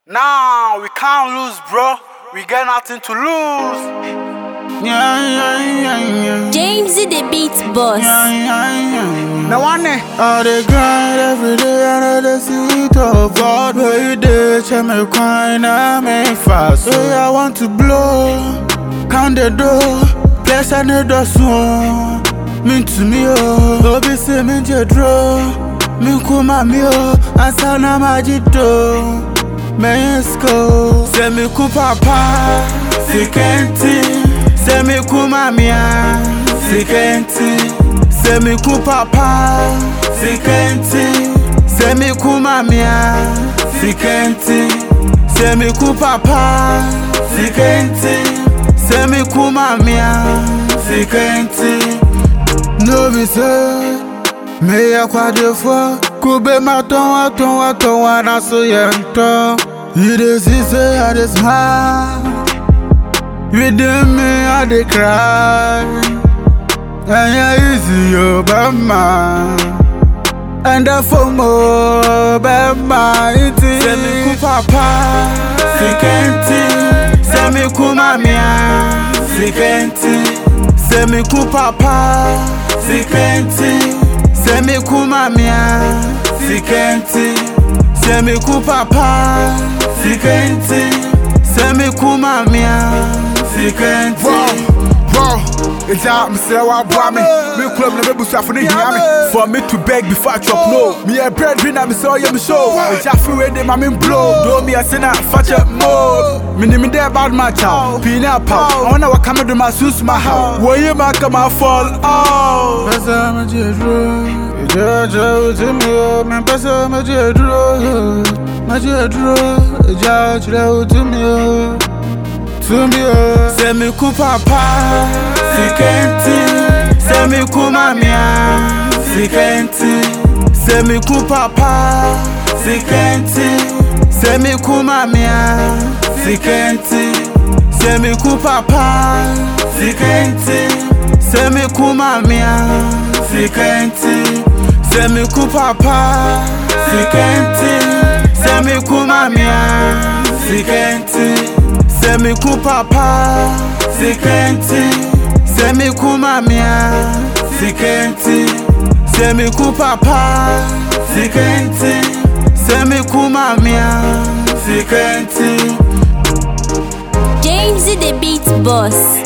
Now we can't lose, bro. We got nothing to lose. James the Beat Boss. No one. I dey grind every day and I dey see it all. God where you dey, check me crying, I make fast. Hey, I want to blow, count the dough, place I need the swan. Mean to me, oh, Obi say me jedro, me kuma me oh, asana majito. Mexico, say me ku papa, sikenti, say me ku mamia, sikenti, say me ku papa, sikenti, say me ku mamia, sikenti, say me ku papa, sikenti, say me ku mamia, sikenti. No be say me ya kwa defo. Kube maton na so yento. You dey see say I dey smile. Within me I dey cry. And yeah easy yo bama. And the FOMO bama iti. Say me ku papa, sikenti. Say me ku mamia, sikenti. Say me ku papa, sikenti. Say me ku mamia, sikenti. Say me ku papa, sikenti. Say me ku mamia, sikenti. Bro, it's out, me say what boy me. Me club na me busa for me. For me to beg before I chop no. Me a breadwinner, me say me show. Me just feel where they ma me blow. Do me a sinner, fetch up more. Me ni me there bad my child. Pina pow. I wanna walk come to my sus my house. Where you ma come and fall out. Pesa me jedro, jedro to me. Me pesa me jedro, jedro to me. Say me ku papa, sikenti. Say me ku mamia, sikenti. Say me ku papa, sikenti. Say me ku mamia, sikenti. Say me ku papa, sikenti. Say me ku mamia, sikenti. Say me ku papa, sikenti. Say me ku mamia, sikenti. Say me ku papa, sikenti. Say me ku mamia, sikenti. Say me ku papa, sikenti. Say me ku mamia, sikenti. James the Beat Boss.